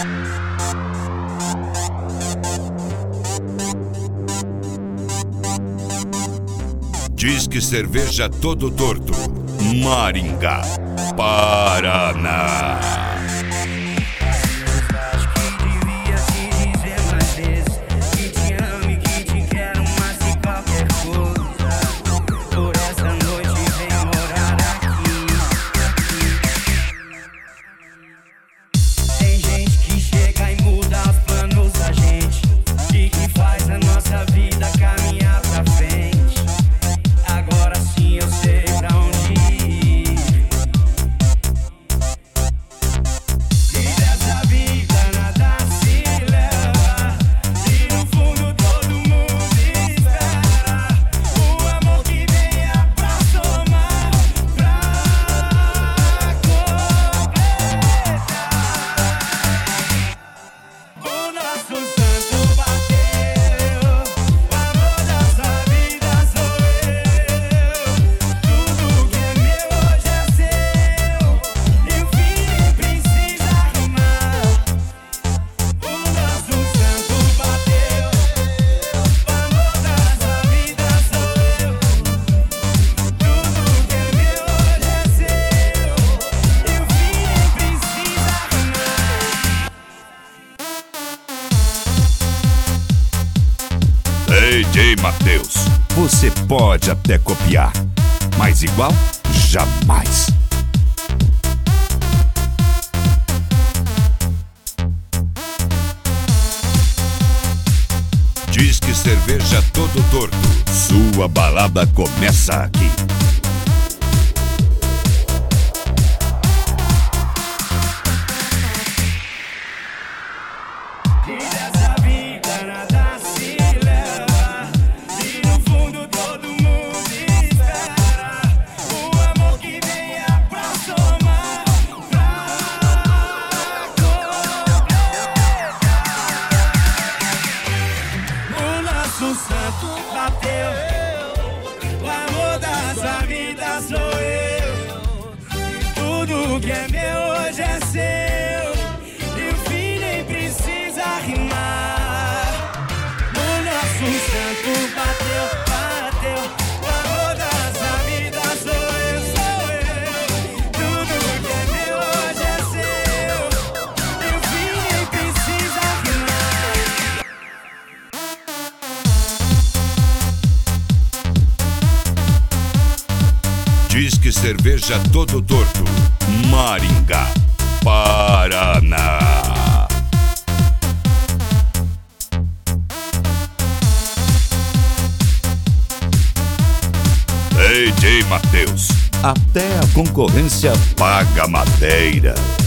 Disque Cerveja Todo Torto, Maringá, Paraná. DJ Matheus, você pode até copiar, mas igual, jamais. Disque Cerveja Todo Torto, sua balada começa aqui. O santo bateu, o amor da sua vida sou eu. Tudo que é meu hoje é seu, e o fim nem precisa rimar. O nosso santo bateu, bateu, o amor da sua vida sou eu, sou eu. Tudo que é meu hoje é seu, e o fim nem precisa rimar. Disque Cerveja Todo Torto, Maringá, Paraná. DJ Matheus, até a concorrência paga madeira.